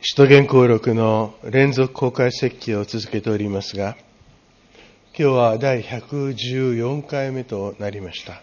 使徒言行録の連続公開説教を続けておりますが、今日は第114回目となりました。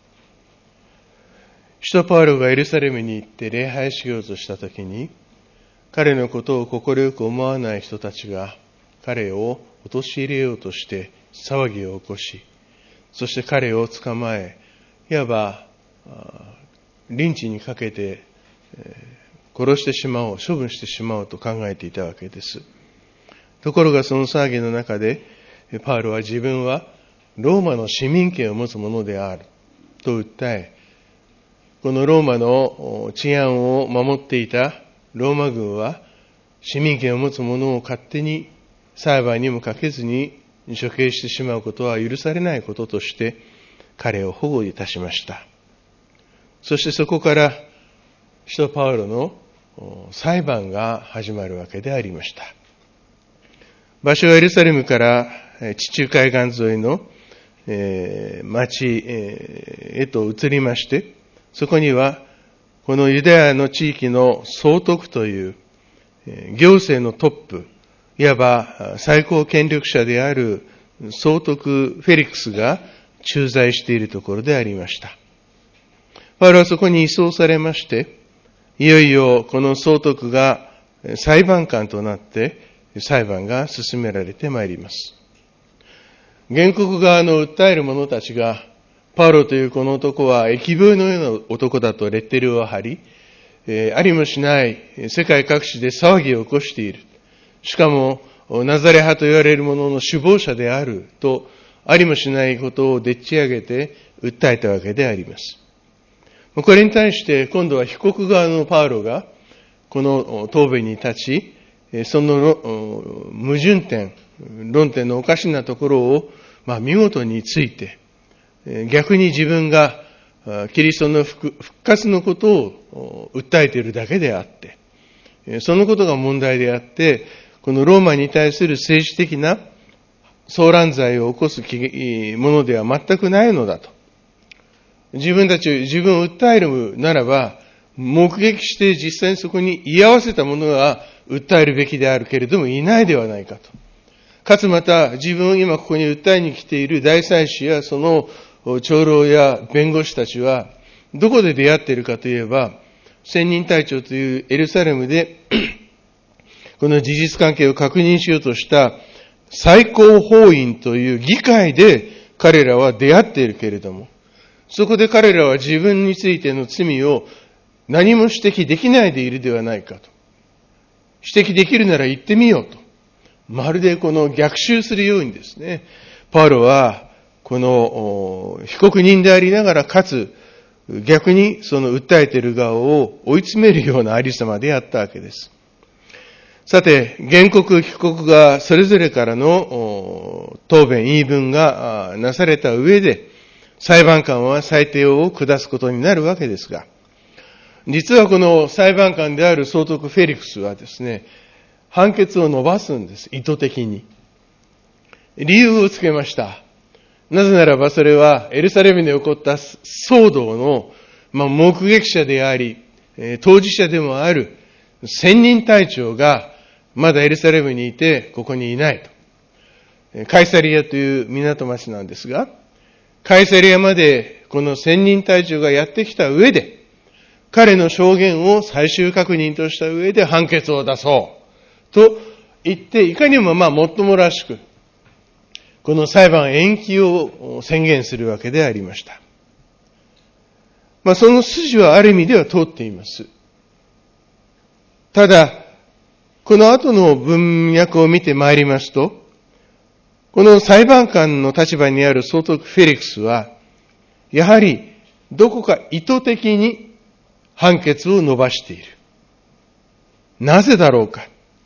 使徒パウロがエルサレムに行って礼拝しようとしたときに、彼のことを快く思わない人たちが彼を陥れようとして騒ぎを起こし、そして彼を捕まえ、いわばリンチにかけて殺してしまおう、処分してしまおうと考えていたわけです。ところがその騒ぎの中で、パウロは自分はローマの市民権を持つ者であると訴え、このローマの治安を守っていたローマ軍は市民権を持つ者を勝手に裁判にもかけずに処刑してしまうことは許されないこととして彼を保護いたしました。そしてそこから使徒パウロの裁判が始まるわけでありました。場所はエルサレムから地中海岸沿いの町へと移りまして、そこにはこのユダヤの地域の総督という行政のトップ、いわば最高権力者である総督フェリクスが駐在しているところでありました。パウロはそこに移送されまして、いよいよこの総督が裁判官となって裁判が進められてまいります。原告側の訴える者たちが、パウロというこの男は疫病のような男だとレッテルを貼り、ありもしない世界各地で騒ぎを起こしている。しかもナザレ派と言われる者の首謀者であると、ありもしないことをでっち上げて訴えたわけであります。これに対して今度は被告側のパウロがこの答弁に立ち、その矛盾点、論点のおかしなところを見事について、逆に自分がキリストの復活のことを訴えているだけであって、そのことが問題であって、このローマに対する政治的な騒乱罪を起こすものでは全くないのだと。自分を訴えるならば、目撃して実際にそこに居合わせた者が訴えるべきであるけれどもいないではないかと。かつまた自分を今ここに訴えに来ている大祭司やその長老や弁護士たちはどこで出会っているかといえば、千人隊長というエルサレムでこの事実関係を確認しようとした最高法院という議会で彼らは出会っているけれども、そこで彼らは自分についての罪を何も指摘できないでいるではないかと。指摘できるなら言ってみようと。まるでこの逆襲するようにですね、パウロはこの被告人でありながらかつ逆にその訴えている側を追い詰めるようなありさまであったわけです。さて、原告、被告がそれぞれからの答弁、言い分がなされた上で、裁判官は裁定を下すことになるわけですが、実はこの裁判官である総督フェリクスはですね、判決を伸ばすんです、意図的に。理由をつけました。なぜならばそれはエルサレムで起こった騒動の目撃者であり、当事者でもある千人隊長がまだエルサレムにいてここにいないと。カイサリアという港町なんですが、カイサリアまでこの千人隊長がやってきた上で、彼の証言を最終確認とした上で判決を出そうと言って、いかにももっともらしく、この裁判延期を宣言するわけでありました。その筋はある意味では通っています。ただ、この後の文脈を見てまいりますと、この裁判官の立場にある総督フェリクスは、やはりどこか意図的に判決を伸ばしている。なぜだろうか。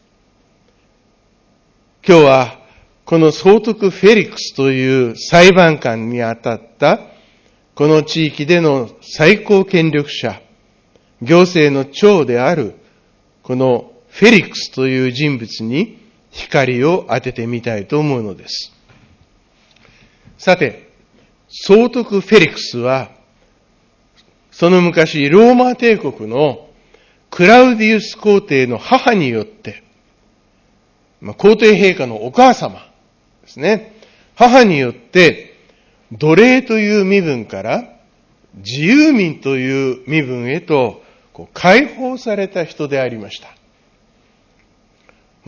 今日はこの総督フェリクスという裁判官にあたったこの地域での最高権力者、行政の長であるこのフェリクスという人物に光を当ててみたいと思うのです。さて、総督フェリクスは、その昔ローマ帝国のクラウディウス皇帝の母によって、皇帝陛下のお母様ですね。母によって、奴隷という身分から自由民という身分へと解放された人でありました。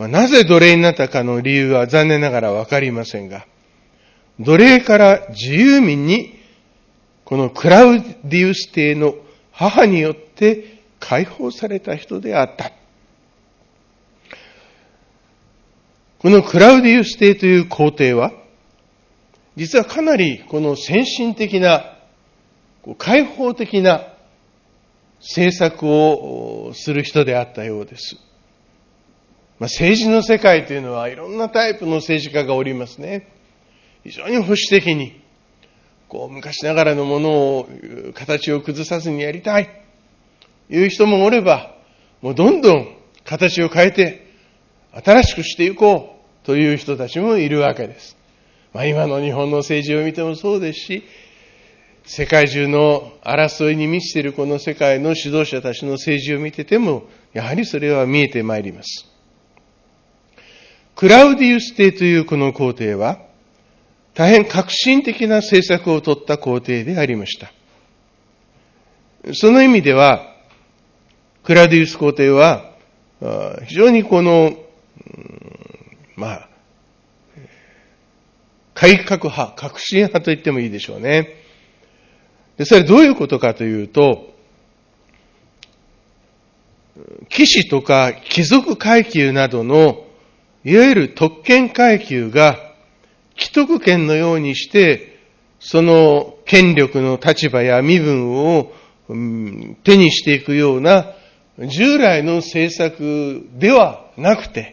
なぜ奴隷になったかの理由は残念ながらわかりませんが、奴隷から自由民にこのクラウディウス帝の母によって解放された人であった。このクラウディウス帝という皇帝は、実はかなりこの先進的な、開放的な政策をする人であったようです。政治の世界というのはいろんなタイプの政治家がおりますね。非常に保守的に、昔ながらのものを形を崩さずにやりたいという人もおれば、もうどんどん形を変えて新しくしていこうという人たちもいるわけです。今の日本の政治を見てもそうですし、世界中の争いに満ちているこの世界の指導者たちの政治を見てても、やはりそれは見えてまいります。クラウディウス帝というこの皇帝は、大変革新的な政策を取った皇帝でありました。その意味では、クラウディウス皇帝は、非常に改革派、革新派と言ってもいいでしょうね。で、それはどういうことかというと、騎士とか貴族階級などの、いわゆる特権階級が、既得権のようにして、その権力の立場や身分を手にしていくような、従来の政策ではなくて、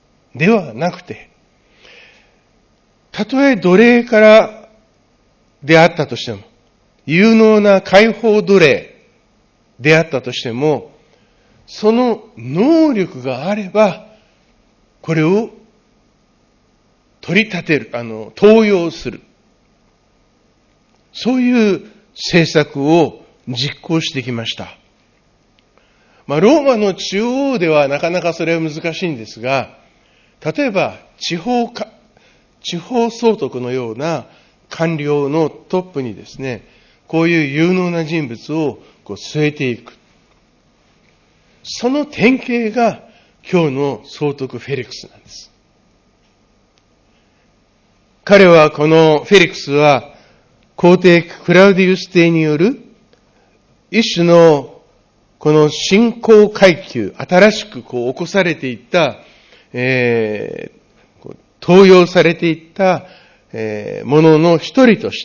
たとえ奴隷からであったとしても、有能な解放奴隷であったとしても、その能力があれば、これを取り立てる、登用する。そういう政策を実行してきました。ローマの中央ではなかなかそれは難しいんですが、例えば地方総督のような官僚のトップにですね、こういう有能な人物を据えていく。その典型が今日の総督フェリクスなんです。彼はこのフェリクスは皇帝クラウディウス帝による一種のこの新興階級、新しく起こされていった、登用されていった、ものの一人として、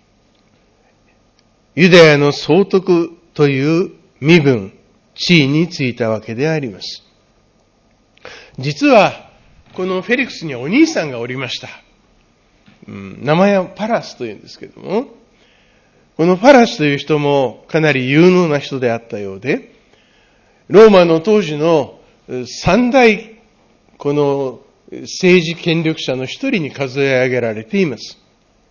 ユダヤの総督という身分、地位についたわけであります。実は、このフェリクスにはお兄さんがおりました。名前はパラスというんですけども、このパラスという人もかなり有能な人であったようで、ローマの当時の三大この政治権力者の一人に数え上げられています。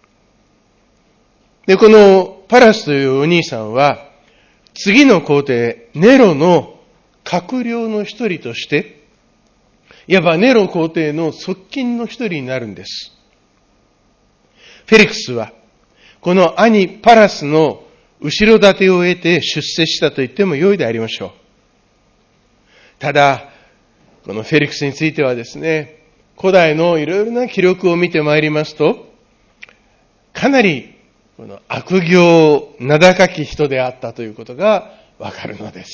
で、このパラスというお兄さんは、次の皇帝、ネロの閣僚の一人として、いわばネロ皇帝の側近の一人になるんです。フェリクスは、この兄パラスの後ろ盾を得て出世したと言っても良いでありましょう。ただ、このフェリクスについてはですね、古代のいろいろな記録を見てまいりますと、かなりこの悪行、名高き人であったということがわかるのです。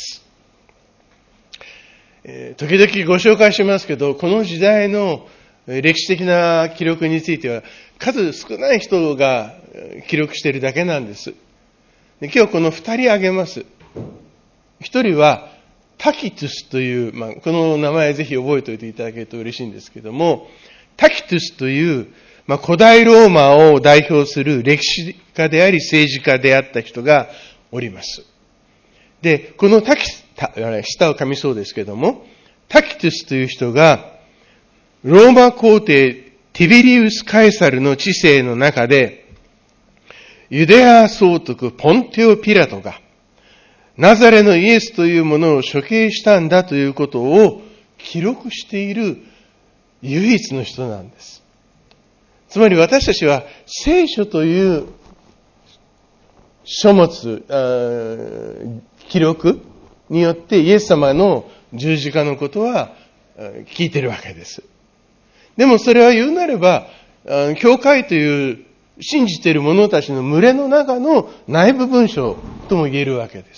時々ご紹介しますけど、この時代の歴史的な記録については数少ない人が記録しているだけなんです。で、今日この二人挙げます。一人はタキトゥスという、この名前ぜひ覚えておいていただけると嬉しいんですけども、タキトゥスという、古代ローマを代表する歴史家であり政治家であった人がおります。で、この舌を噛みそうですけども、タキトゥスという人が、ローマ皇帝ティベリウス・カエサルの治世の中で、ユダヤ総督ポンテオ・ピラトが、 ナザレのイエスというものを処刑したんだということを記録している唯一の人なんです。つまり私たちは聖書という書物、記録によってイエス様の十字架のことは聞いてるわけです。でもそれは言うなれば、教会という信じている者たちの群れの中の内部文書とも言えるわけです。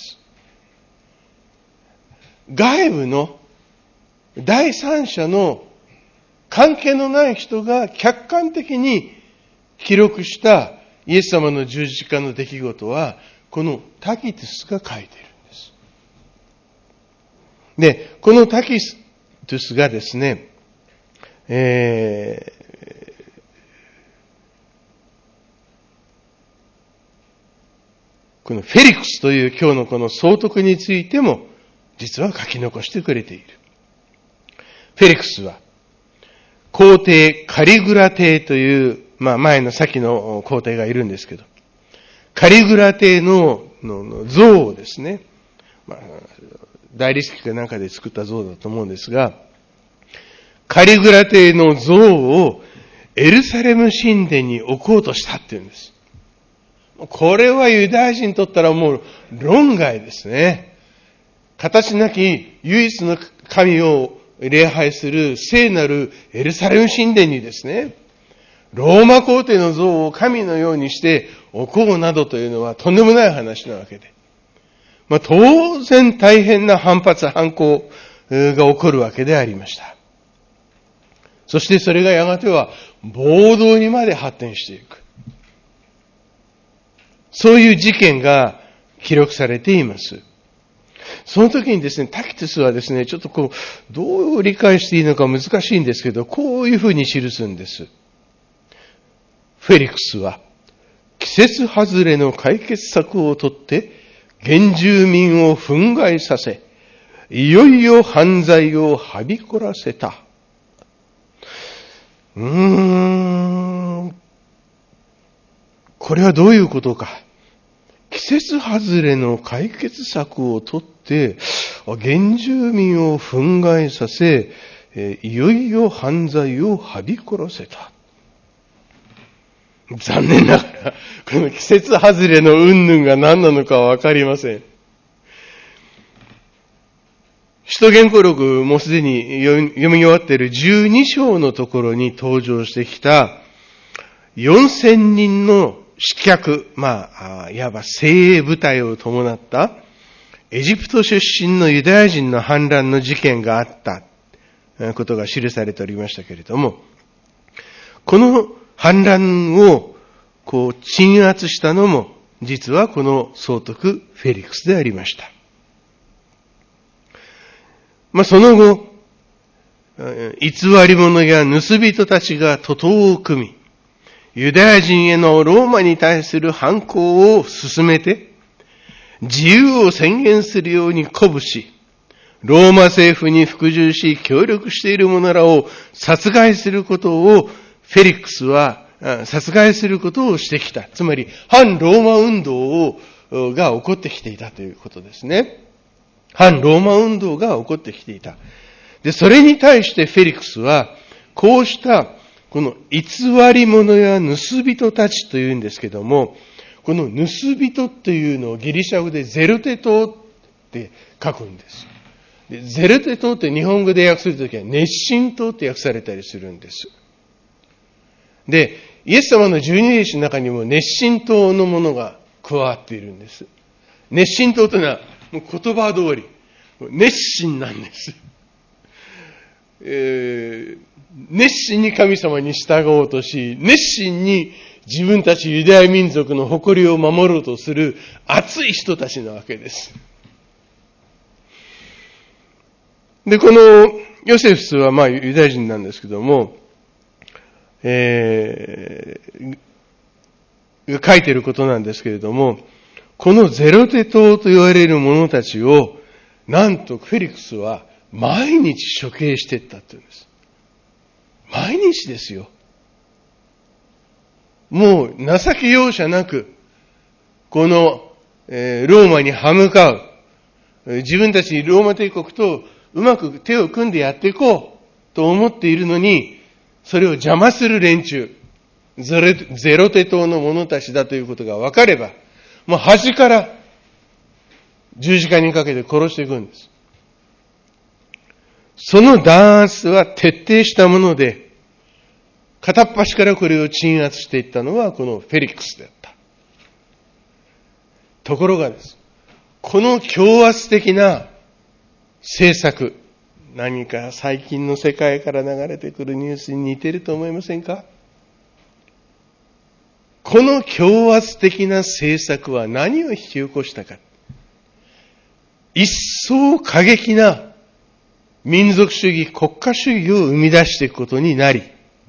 外部の第三者の関係のない人が客観的に記録したイエス様の十字架の出来事は、このタキトゥスが書いているんです。で、このタキトゥスがですね、このフェリクスという今日のこの総督についても実は書き残してくれている。フェリクスは皇帝カリグラ帝という、前の先の皇帝がいるんですけど、カリグラ帝の像をですね、大理石かなんかで作った像だと思うんですが、カリグラ帝の像をエルサレム神殿に置こうとしたっていうんです。これはユダヤ人にとったらもう論外ですね。形なき唯一の神を礼拝する聖なるエルサレム神殿にですね、ローマ皇帝の像を神のようにして置こうなどというのはとんでもない話なわけで。当然大変な反発、反抗が起こるわけでありました。そしてそれがやがては暴動にまで発展していく。そういう事件が記録されています。その時にですね、タキトゥスはですね、ちょっとどう理解していいのか難しいんですけど、こういうふうに記すんです。フェリクスは、季節外れの解決策をとって、原住民を憤慨させ、いよいよ犯罪をはびこらせた。これはどういうことか。季節外れの解決策をとって、原住民を憤慨させ、いよいよ犯罪をはびこらせた。残念ながら、この季節外れの云々が何なのかはわかりません。使徒言語録もすでに読み終わっている12章のところに登場してきた4000人の刺客、いわば精鋭部隊を伴ったエジプト出身のユダヤ人の反乱の事件があったことが記されておりましたけれども、この反乱を鎮圧したのも実はこの総督フェリクスでありました。その後、偽り者や盗人たちが徒党を組み、ユダヤ人へのローマに対する反抗を進めて、自由を宣言するように鼓舞し、ローマ政府に服従し協力している者らを殺害することをフェリクスは殺害することをしてきた。つまり反ローマ運動が起こってきていたということですね。反ローマ運動が起こってきていた。で、それに対してフェリクスはこうしたこの偽り者や盗人たちというんですけども、この盗人というのをギリシャ語でゼルテ島って書くんです。でゼルテ島って日本語で訳するときは熱心島って訳されたりするんです。で、イエス様の十二弟子の中にも熱心島のものが加わっているんです。熱心島というのはもう言葉通り熱心なんです。熱心に神様に従おうとし、熱心に自分たちユダヤ民族の誇りを守ろうとする熱い人たちなわけです。で、このヨセフスはユダヤ人なんですけども、書いていることなんですけれども、このゼロテ島と言われる者たちを、なんとフェリクスは毎日処刑していったって言うんです。毎日ですよ。もう情け容赦なく、この、ローマに歯向かう、 自分たちローマ帝国とうまく手を組んでやっていこうと思っているのに、それを邪魔する連中、ゼロテ島の者たちだということが分かれば、もう端から十字架にかけて殺していくんです。その弾圧は徹底したもので、片っ端からこれを鎮圧していったのはこのフェリックスだった。ところがです。この強圧的な政策、何か最近の世界から流れてくるニュースに似ていると思いませんか？この強圧的な政策は何を引き起こしたか。一層過激な民族主義、国家主義を生み出していくことになり、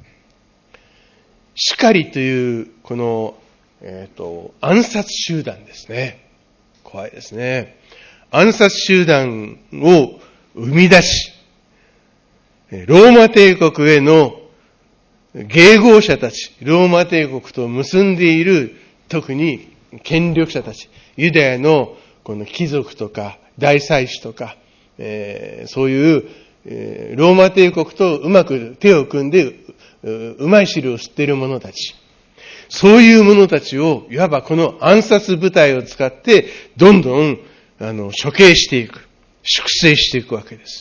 シカリというこの、暗殺集団ですね。怖いですね。暗殺集団を生み出し、ローマ帝国への迎合者たち、ローマ帝国と結んでいる特に権力者たち、ユダヤのこの貴族とか大祭司とか、そういう、ローマ帝国とうまく手を組んでうまい汁を吸っている者たち、そういう者たちをいわばこの暗殺部隊を使ってどんどん処刑していく、粛清していくわけです。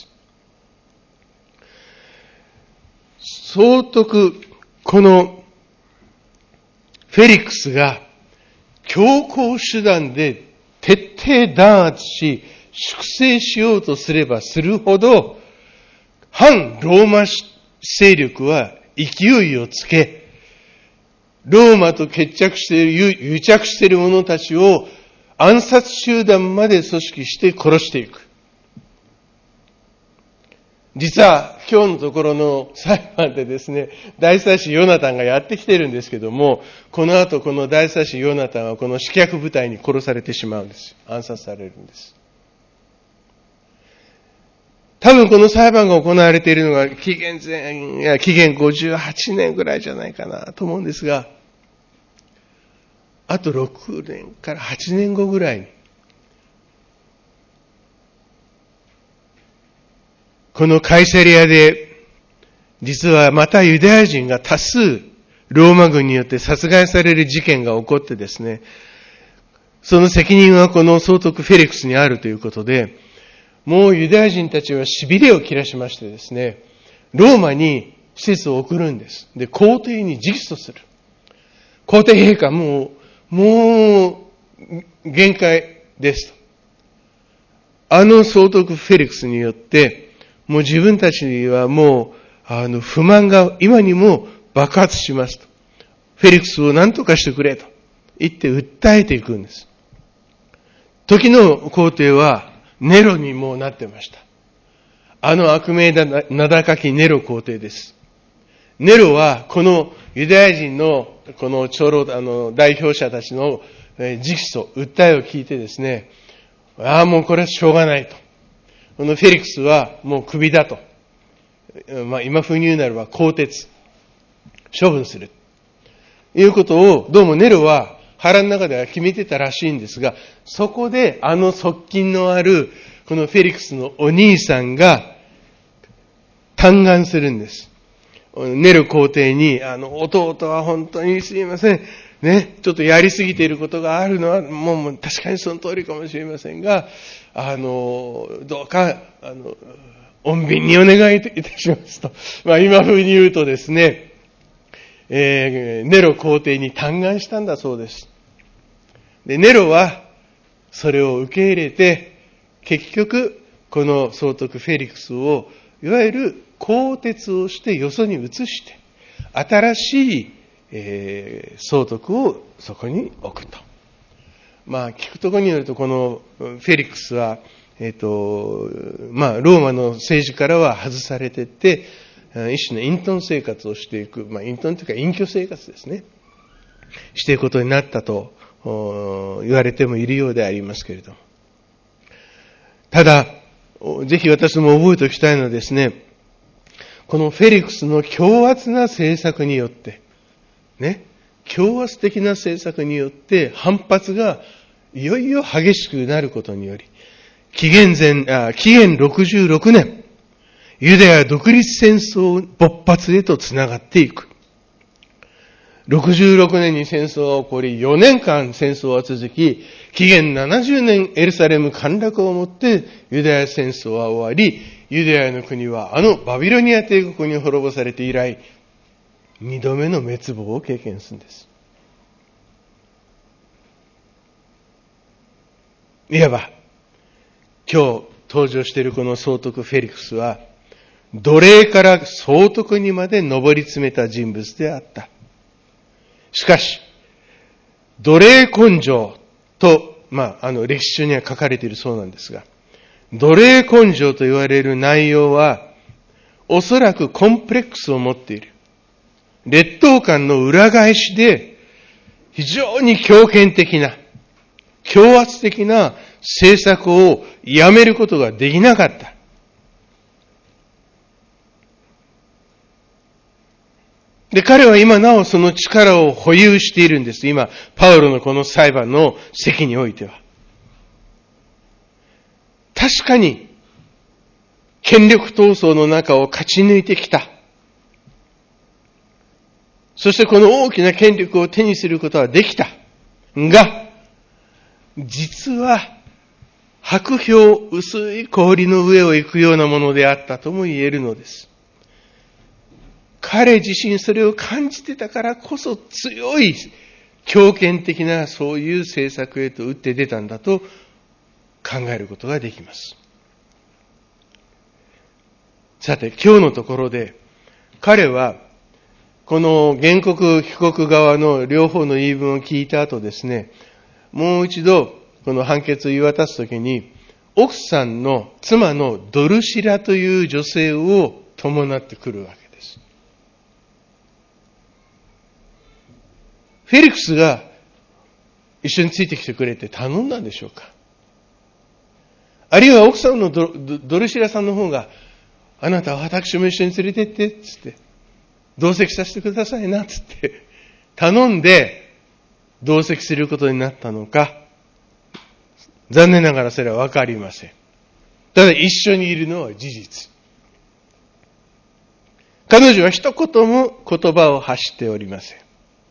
総督、このフェリックスが強硬手段で徹底弾圧し、粛清しようとすればするほど、反ローマ勢力は勢いをつけ、ローマと癒着している者たちを暗殺集団まで組織して殺していく。実は今日のところの裁判でですね、大祭司ヨナタンがやってきてるんですけども、この後この大祭司ヨナタンはこの刺客部隊に殺されてしまうんです。暗殺されるんです。多分この裁判が行われているのが紀元58年ぐらいじゃないかなと思うんですが、あと6年から8年後ぐらいに、このカイサリアで、実はまたユダヤ人が多数ローマ軍によって殺害される事件が起こってですね、その責任はこの総督フェリックスにあるということで、もうユダヤ人たちは痺れを切らしましてですね、ローマに使節を送るんです。で、皇帝に直訴する。皇帝陛下、もう限界ですと。総督フェリックスによって、もう自分たちはもう、不満が今にも爆発しますと。フェリックスを何とかしてくれと言って訴えていくんです。時の皇帝はネロにもうなってました。悪名名高きネロ皇帝です。ネロはこのユダヤ人のこの長老、代表者たちの直訴、訴えを聞いてですね、もうこれはしょうがないと。このフェリックスはもうクビだと。今風に言うならば更迭。処分する。いうことをどうもネロは腹の中では決めてたらしいんですが、そこで側近のあるこのフェリックスのお兄さんが嘆願するんです。ネロ皇帝に、弟は本当にすいません。ね、ちょっとやりすぎていることがあるのは、もう確かにその通りかもしれませんが、どうか、穏便にお願いいたしますと。今風に言うとですね、ネロ皇帝に嘆願したんだそうです。で、ネロは、それを受け入れて、結局、この総督フェリックスを、いわゆる更迭をしてよそに移して、新しい、総督をそこに置くと。聞くところによると、このフェリックスは、ローマの政治からは外されていって、一種の隠遁生活をしていく、隠遁というか隠居生活ですね。していくことになったと言われてもいるようでありますけれども。ただ、ぜひ私も覚えておきたいのはですね、このフェリックスの強圧な政策によって、強圧的な政策によって反発がいよいよ激しくなることにより、 紀元66年、ユダヤ独立戦争勃発へとつながっていく。66年に戦争が起こり、4年間戦争は続き、紀元70年エルサレム陥落をもってユダヤ戦争は終わり、ユダヤの国はあのバビロニア帝国に滅ぼされて以来、2度目の滅亡を経験するんです。いわば、今日登場しているこの総督フェリクスは、奴隷から総督にまで上り詰めた人物であった。しかし、奴隷根性と、歴史書には書かれているそうなんですが、奴隷根性と言われる内容は、おそらくコンプレックスを持っている。劣等感の裏返しで、非常に強権的な、強圧的な政策をやめることができなかった。で、彼は今なおその力を保有しているんです。今、パウロのこの裁判の席においては。確かに、権力闘争の中を勝ち抜いてきた。そしてこの大きな権力を手にすることはできた。が、実は、薄氷、薄い氷の上を行くようなものであったとも言えるのです。彼自身それを感じてたからこそ強い強権的なそういう政策へと打って出たんだと考えることができます。さて、今日のところで彼はこの原告被告側の両方の言い分を聞いた後ですね、もう一度この判決を言い渡すときに奥さんの妻のドルシラという女性を伴ってくるわけです。フェリクスが一緒についてきてくれって頼んだんでしょうか。あるいは奥さんのドルシラさんの方が、あなたは私も一緒に連れてって、つって、同席させてくださいな、つって、頼んで同席することになったのか、残念ながらそれはわかりません。ただ一緒にいるのは事実。彼女は一言も言葉を発しておりません。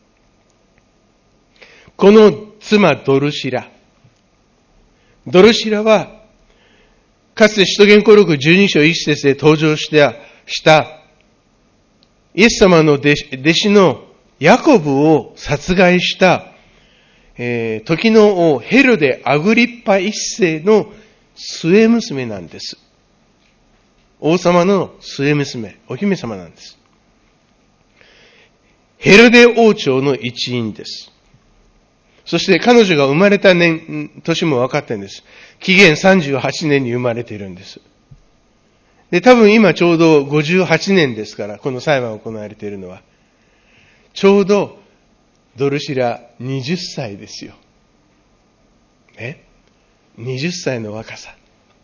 この妻ドルシラは、かつて使徒言行録12章1節で登場したイエス様の弟子のヤコブを殺害した、時の王ヘロデ・アグリッパ一世の末娘なんです。王様の末娘、お姫様なんです。ヘロデ王朝の一員です。そして彼女が生まれた年も分かってるんです。紀元38年に生まれているんです。で、多分今ちょうど58年ですから、この裁判が行われているのは。ちょうどドルシラ20歳ですよ。ね。20歳の若さ。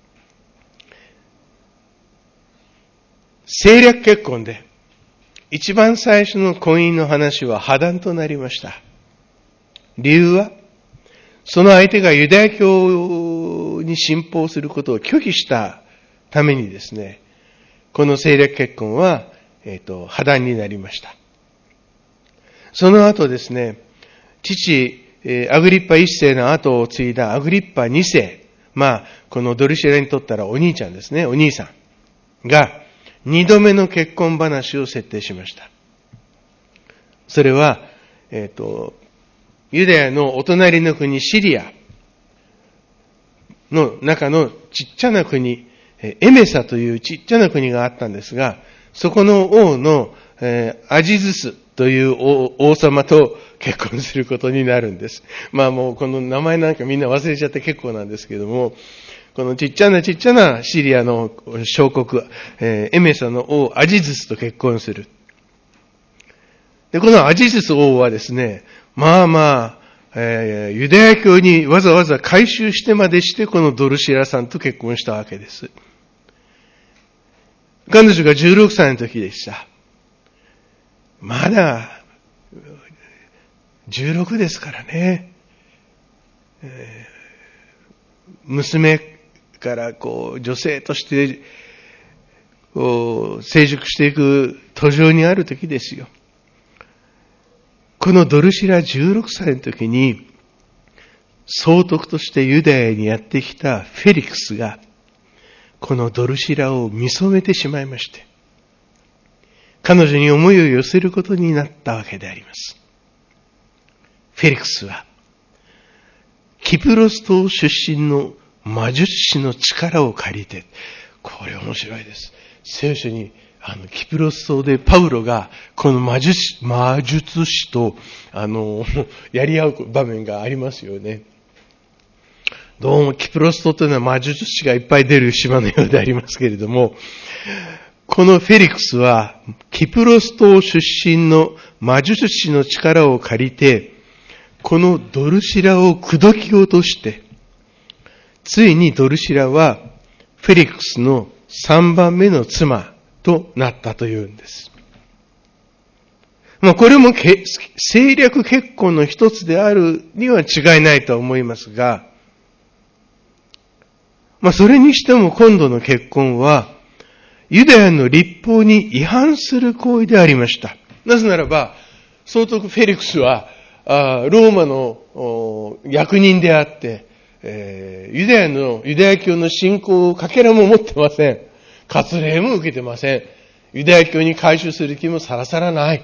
政略結婚で、一番最初の婚姻の話は破談となりました。理由は、その相手がユダヤ教に信奉することを拒否したためにですね、この政略結婚は、破談になりました。その後ですね、父、アグリッパ一世の後を継いだアグリッパ二世、このドルシラにとったらお兄ちゃんですね、お兄さんが、二度目の結婚話を設定しました。それは、ユダヤのお隣の国シリアの中のちっちゃな国、エメサというちっちゃな国があったんですが、そこの王のアジズスという王様と結婚することになるんです。もうこの名前なんかみんな忘れちゃって結構なんですけども、このちっちゃなシリアの小国、エメサの王アジズスと結婚する。で、このアジズス王はですね、ユダヤ教にわざわざ改宗してまでしてこのドルシラさんと結婚したわけです。彼女が16歳の時でした。まだ16ですからね。娘から女性として成熟していく途上にある時ですよ。このドルシラ16歳の時に、総督としてユダヤにやってきたフェリクスが、このドルシラを見初めてしまいまして、彼女に思いを寄せることになったわけであります。フェリクスは、キプロス島出身の魔術師の力を借りて、これ面白いです。聖書に、キプロス島でパウロが、この魔術師と、やり合う場面がありますよね。どうもキプロス島というのは魔術師がいっぱい出る島のようでありますけれども、このフェリクスは、キプロス島出身の魔術師の力を借りて、このドルシラを口説き落として、ついにドルシラは、フェリクスの3番目の妻となったというんです。これも政略結婚の一つであるには違いないと思いますが、それにしても今度の結婚は、ユダヤの律法に違反する行為でありました。なぜならば、総督フェリクスは、ローマの役人であって、ユダヤ教の信仰をかけらも持ってません。割礼も受けてません。ユダヤ教に改宗する気もさらさらない。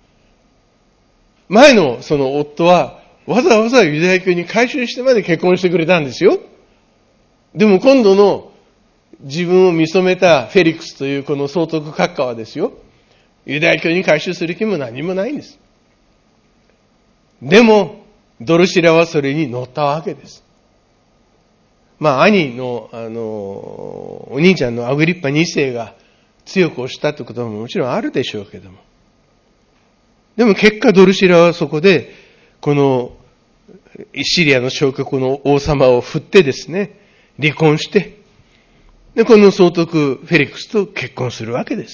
前のその夫は、わざわざユダヤ教に改宗してまで結婚してくれたんですよ。でも今度の自分を見初めたフェリクスというこの総督閣下はですよ、ユダヤ教に改宗する気も何もないんです。でも、ドルシラはそれに乗ったわけです。兄の、お兄ちゃんのアグリッパ2世が強く押したということももちろんあるでしょうけども。でも結果ドルシラはそこで、このシリアの小国の王様を振ってですね、離婚して、で、この総督フェリクスと結婚するわけです。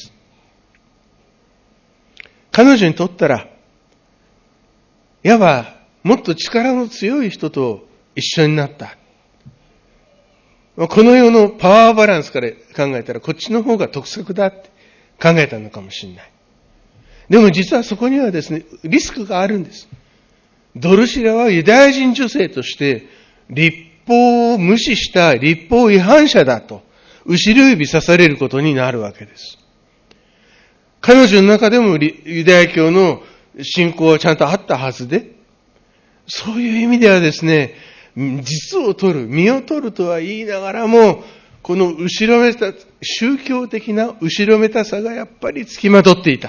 彼女にとったら、いわばもっと力の強い人と一緒になった。この世のパワーバランスから考えたらこっちの方が得策だって考えたのかもしれない。でも実はそこにはですね、リスクがあるんです。ドルシラはユダヤ人女性として律法を無視した律法違反者だと後ろ指さされることになるわけです。彼女の中でもユダヤ教の信仰はちゃんとあったはずで、そういう意味ではですね、実を取る、身を取るとは言いながらも、この後ろめた、宗教的な後ろめたさがやっぱり付きまとっていた。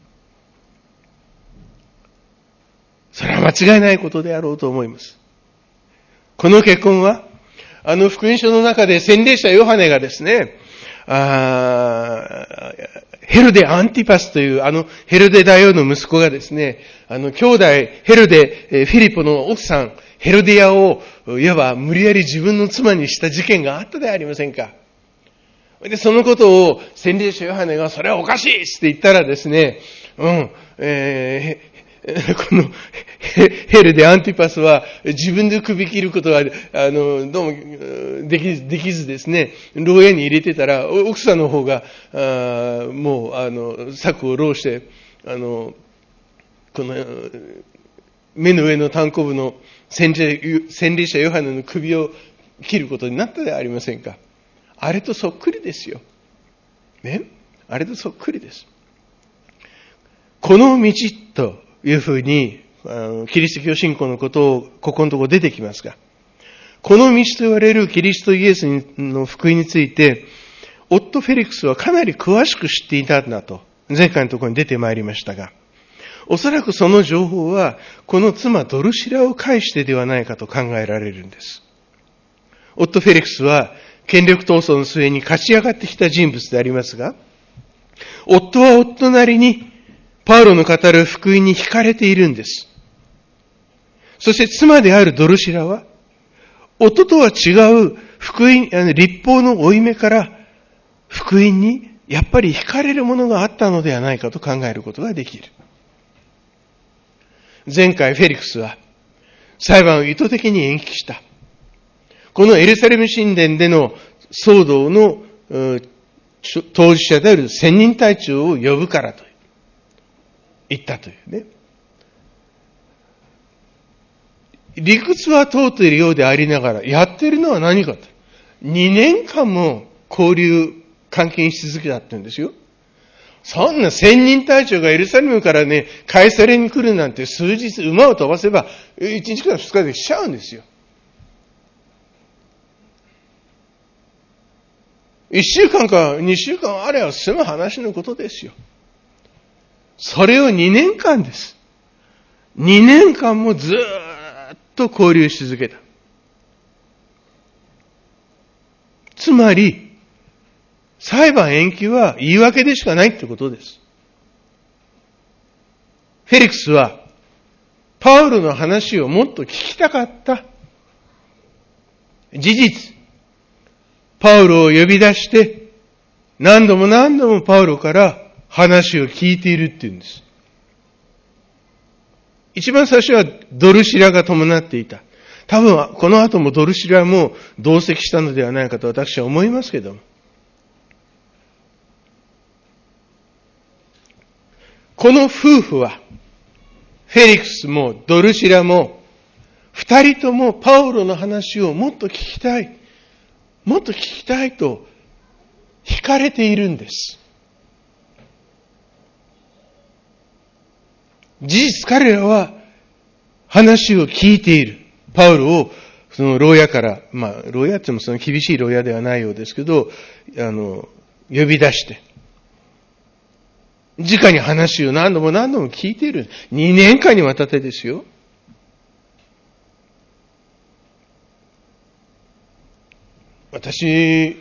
それは間違いないことであろうと思います。この結婚は、福音書の中で洗礼者ヨハネがですね、ヘロデ・アンティパスというヘロデ大王の息子がですね、兄弟ヘロデ・フィリポの奥さん、ヘロディアをいわば無理やり自分の妻にした事件があったではありませんか。で、そのことを洗礼者ヨハネがそれはおかしいって言ったらですね、このヘルでアンティパスは自分で首切ることは、どうもできずですね、牢屋に入れてたら、奥さんの方が、もう、策を弄して、この、目の上の単行部の洗礼者ヨハネの首を切ることになったではありませんか。あれとそっくりですよ。ね。あれとそっくりです。この道というふうに、キリスト教信仰のことをここのところ出てきますが、この道と言われるキリストイエスの福音について、夫フェリクスはかなり詳しく知っていたんだと、前回のところに出てまいりましたが、おそらくその情報は、この妻ドルシラを介してではないかと考えられるんです。夫フェリクスは、権力闘争の末に勝ち上がってきた人物でありますが、夫は夫なりに、パウロの語る福音に惹かれているんです。そして妻であるドルシラは、夫とは違う福音、律法の負い目から福音にやっぱり惹かれるものがあったのではないかと考えることができる。前回フェリクスは裁判を意図的に延期した。 このエルサレム神殿での騒動の当事者である千人隊長を呼ぶからと言ったというね。理屈は通っているようでありながら、やっているのは何かと。2年間も交流関係し続けたって言うんですよ。そんな千人隊長がエルサレムからね、カエサレに来るなんて数日馬を飛ばせば、1日から2日で来ちゃうんですよ。1週間か2週間あれば済む話のことですよ。それを2年間です。2年間もずーっと交流し続けた。つまり、裁判延期は言い訳でしかないってことです。フェリクスは、パウロの話をもっと聞きたかった。事実、パウロを呼び出して、何度も何度もパウロから話を聞いているっていうんです。一番最初はドルシラが伴っていた。多分この後もドルシラも同席したのではないかと私は思いますけども。この夫婦は、フェリクスもドルシラも、二人ともパウロの話をもっと聞きたい、もっと聞きたいと惹かれているんです。事実彼らは話を聞いている。パウロをその牢屋から、牢屋ってもその厳しい牢屋ではないようですけど、呼び出して、直に話を何度も何度も聞いている。2年間にわたってですよ。私、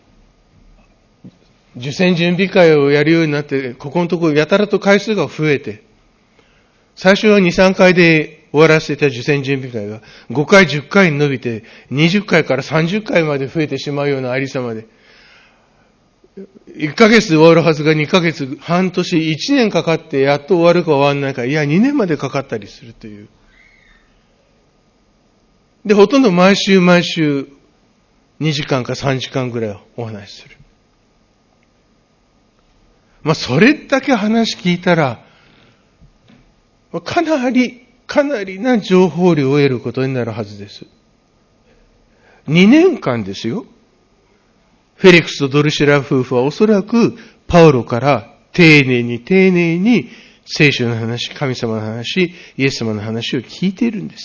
受選準備会をやるようになって、ここのところやたらと回数が増えて、最初は2、3回で終わらせた受選準備会が5回、10回に伸びて、20回から30回まで増えてしまうようなありさまで、1ヶ月で終わるはずが2ヶ月、半年、1年かかってやっと終わるか終わらないか、いや2年までかかったりするという。で、ほとんど毎週2時間か3時間ぐらいお話しする。それだけ話聞いたら、かなりな情報量を得ることになるはずです。2年間ですよ。フェリクスとドルシラ夫婦はおそらくパウロから丁寧に聖書の話、神様の話、イエス様の話を聞いているんです。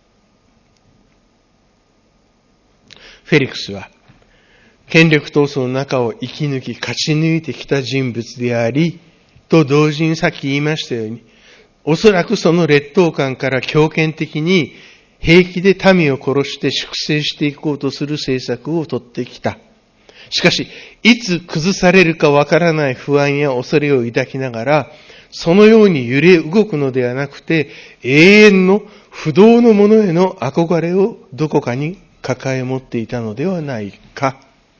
フェリクスは権力闘争の中を生き抜き勝ち抜いてきた人物であり、と同時にさっき言いましたように、おそらくその劣等感から強権的に平気で民を殺して粛清していこうとする政策を取ってきた。しかし、いつ崩されるかわからない不安や恐れを抱きながら、そのように揺れ動くのではなくて、永遠の不動のものへの憧れをどこかに抱え持っていたのではないか。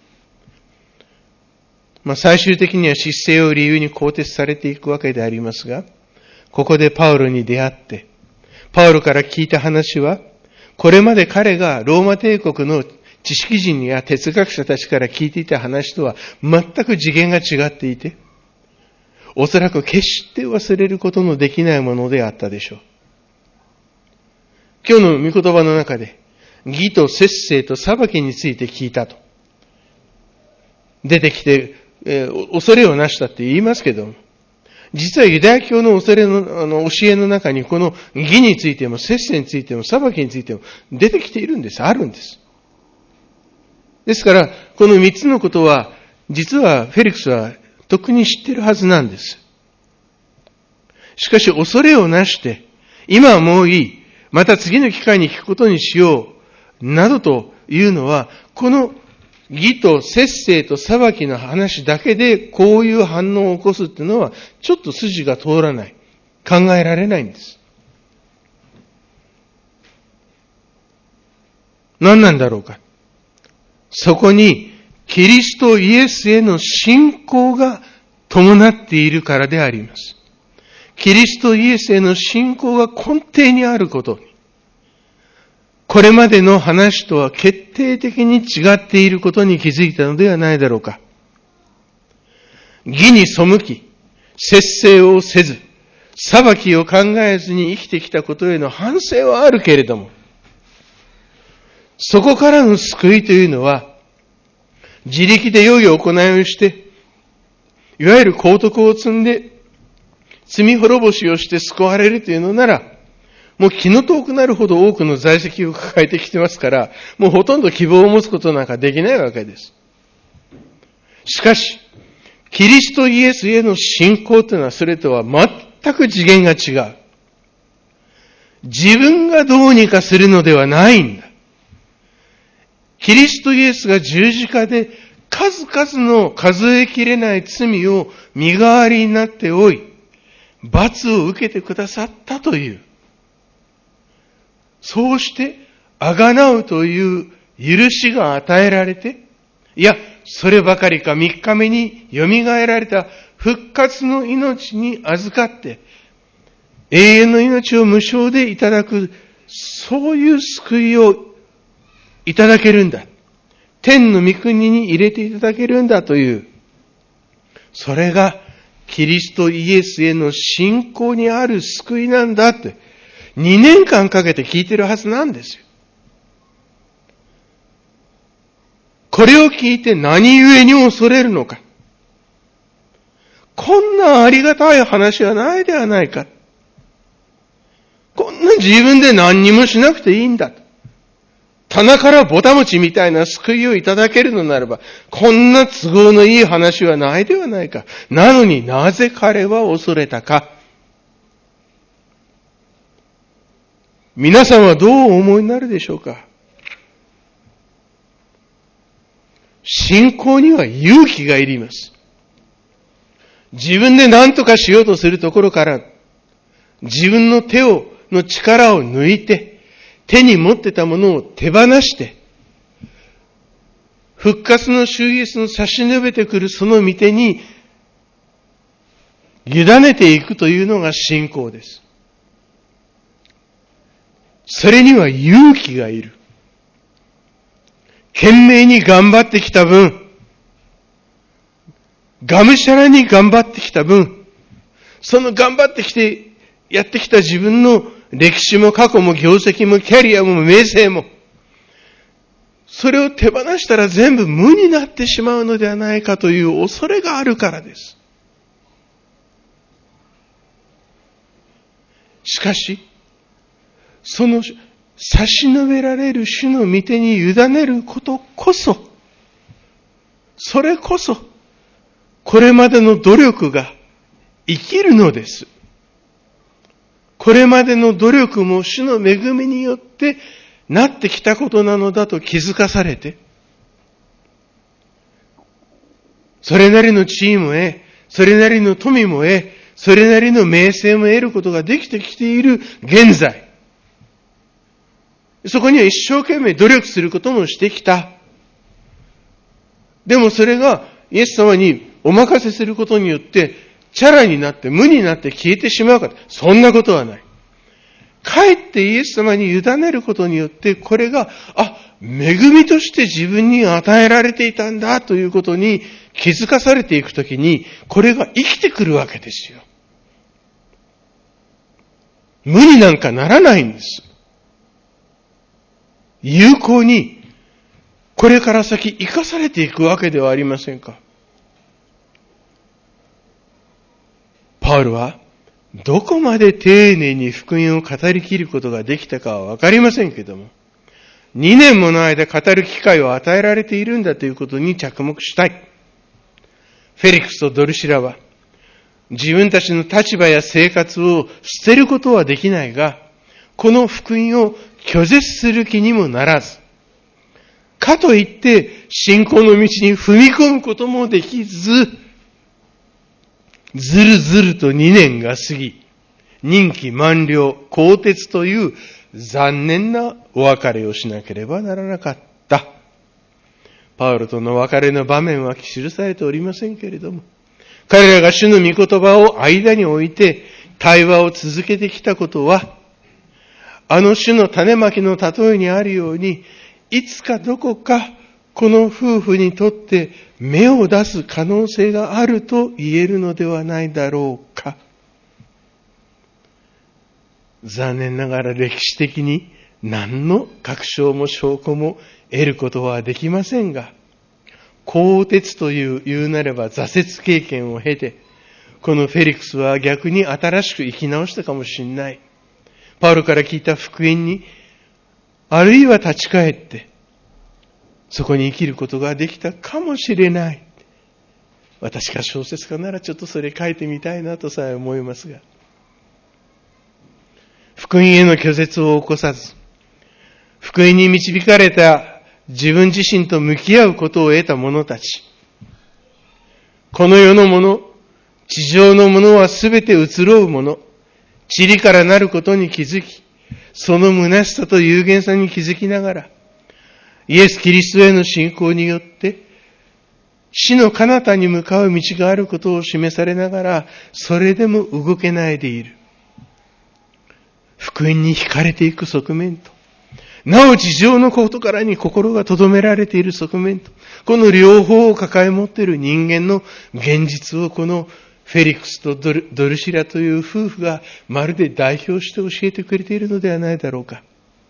最終的には失勢を理由に更迭されていくわけでありますが、ここでパウロに出会って、パウロから聞いた話は、これまで彼がローマ帝国の知識人や哲学者たちから聞いていた話とは全く次元が違っていて、おそらく決して忘れることのできないものであったでしょう。今日の御言葉の中で、義と節制と裁きについて聞いたと出てきて、恐れをなしたって言いますけども、実はユダヤ教の教えの中にこの義についても節制についても裁きについても出てきているんです。あるんです。ですから、この3つのことは、実はフェリクスはとっくに知っているはずなんです。しかし恐れをなして、今はもういい、また次の機会に聞くことにしよう、などというのは、この義と節制と裁きの話だけでこういう反応を起こすっていうのは、ちょっと筋が通らない。考えられないんです。何なんだろうか。そこにキリストイエスへの信仰が伴っているからであります。キリストイエスへの信仰が根底にあることに、 これまでの話とは決定的に違っていることに気づいたのではないだろうか。義に背き、節制をせず、裁きを考えずに生きてきたことへの反省はあるけれども、そこからの救いというのは、自力で良い行いをして、いわゆる幸徳を積んで、罪滅ぼしをして救われるというのなら、もう気の遠くなるほど多くの在籍を抱えてきてますから、もうほとんど希望を持つことなんかできないわけです。しかし、キリストイエスへの信仰というのはそれとは全く次元が違う。自分がどうにかするのではないんだ。キリストイエスが十字架で数々の数えきれない罪を身代わりになっておい、罰を受けてくださったという。そうして、あがなうという許しが与えられて、いや、そればかりか3日目に蘇られた復活の命に預かって、永遠の命を無償でいただく、そういう救いをいただけるんだ。天の御国に入れていただけるんだという、それがキリストイエスへの信仰にある救いなんだって、2年間かけて聞いてるはずなんですよ。これを聞いて何故に恐れるのか。こんなありがたい話はないではないか。こんな自分で何にもしなくていいんだ。棚からぼた餅みたいな救いをいただけるのならば、こんな都合のいい話はないではないか。なのになぜ彼は恐れたか。皆さんはどうお思いになるでしょうか。信仰には勇気がいります。自分で何とかしようとするところから、自分のの力を抜いて、手に持ってたものを手放して、復活の主イエスの差し伸べてくるその御手に、委ねていくというのが信仰です。それには勇気がいる。懸命に頑張ってきた分、がむしゃらに頑張ってきた分、その頑張ってきてやってきた自分の歴史も過去も業績もキャリアも名声も、それを手放したら全部無になってしまうのではないかという恐れがあるからです。しかし、その差し伸べられる主の御手に委ねることこそ、それこそ、これまでの努力が生きるのです。これまでの努力も主の恵みによってなってきたことなのだと気づかされて、それなりの地位も得、それなりの富も得、それなりの名声も得ることができてきている現在、そこには一生懸命努力することもしてきた。でもそれがイエス様にお任せすることによって、チャラになって無になって消えてしまうか。そんなことはない。かえってイエス様に委ねることによって、これが、恵みとして自分に与えられていたんだということに気づかされていくときに、これが生きてくるわけですよ。無になんかならないんです。有効に、これから先生かされていくわけではありませんか。パウルは、どこまで丁寧に福音を語り切ることができたかはわかりませんけども、2年もの間語る機会を与えられているんだということに着目したい。フェリクスとドルシラは、自分たちの立場や生活を捨てることはできないが、この福音を拒絶する気にもならず、かといって信仰の道に踏み込むこともできず、ずるずると2年が過ぎ、任期満了、更迭という残念なお別れをしなければならなかった。パウロとの別れの場面は記されておりませんけれども、彼らが主の御言葉を間に置いて対話を続けてきたことは、 あの種の種まきの例えにあるように、いつかどこかこの夫婦にとって芽を出す可能性があると言えるのではないだろうか。残念ながら歴史的に何の確証も証拠も得ることはできませんが、鋼鉄という言うなれば挫折経験を経て、このフェリクスは逆に新しく生き直したかもしれない。パウロから聞いた福音に、あるいは立ち返って、そこに生きることができたかもしれない。私が小説家ならちょっとそれ書いてみたいなとさえ思いますが、福音への拒絶を起こさず、福音に導かれた自分自身と向き合うことを得た者たち、この世のもの、地上のものはすべて移ろうもの、塵からなることに気づき、その虚しさと有限さに気づきながら、イエス・キリストへの信仰によって、死の彼方に向かう道があることを示されながら、それでも動けないでいる。福音に惹かれていく側面と、なお地上の事柄に心が留められている側面と、この両方を抱え持っている人間の現実をこのフェリクスとドルシラという夫婦がまるで代表して教えてくれているのではないだろうか。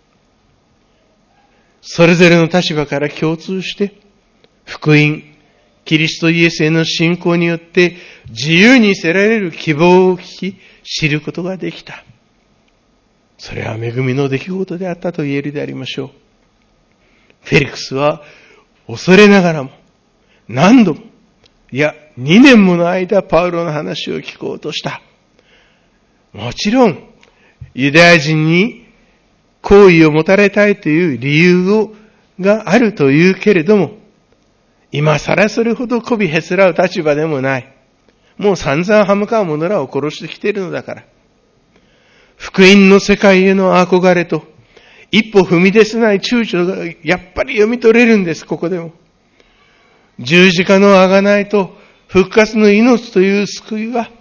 それぞれの立場から共通して、福音、キリストイエスへの信仰によって自由にせられる希望を聞き、知ることができた。それは恵みの出来事であったと言えるでありましょう。フェリクスは恐れながらも何度も、いや2年もの間パウロの話を聞こうとした。もちろんユダヤ人に好意を持たれたいという理由があるというけれども、今更それほど媚びへつらう立場でもない。もう散々歯向かう者らを殺してきているのだから。福音の世界への憧れと、一歩踏み出せない躊躇がやっぱり読み取れるんです、ここでも。十字架の贖いと復活の命という救いは、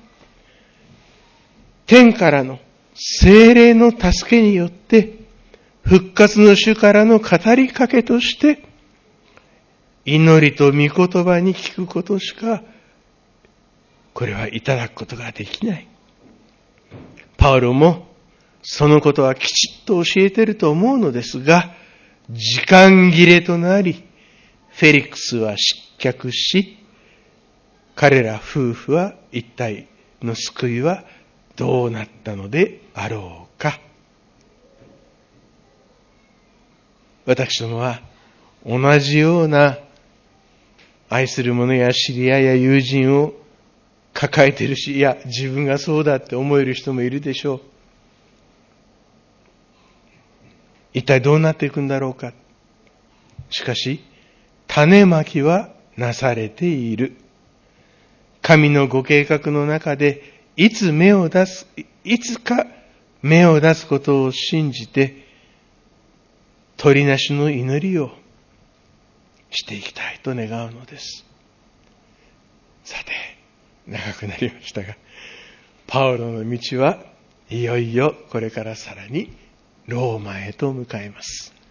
天からの聖霊の助けによって、復活の主からの語りかけとして、祈りと御言葉に聞くことしか、これはいただくことができない。パウロもそのことはきちっと教えていると思うのですが、時間切れとなり、フェリクスは失脚し、彼ら夫婦は一体の救いはどうなったのであろうか。私どもは同じような愛する者や知り合いや友人を抱えているし、いや自分がそうだって思える人もいるでしょう。一体どうなっていくんだろうか。しかし種まきはなされている。神のご計画の中でいつか芽を出すことを信じて、取りなしの祈りをしていきたいと願うのです。さて、長くなりましたが、パウロの道はいよいよこれからさらにローマへと向かいます。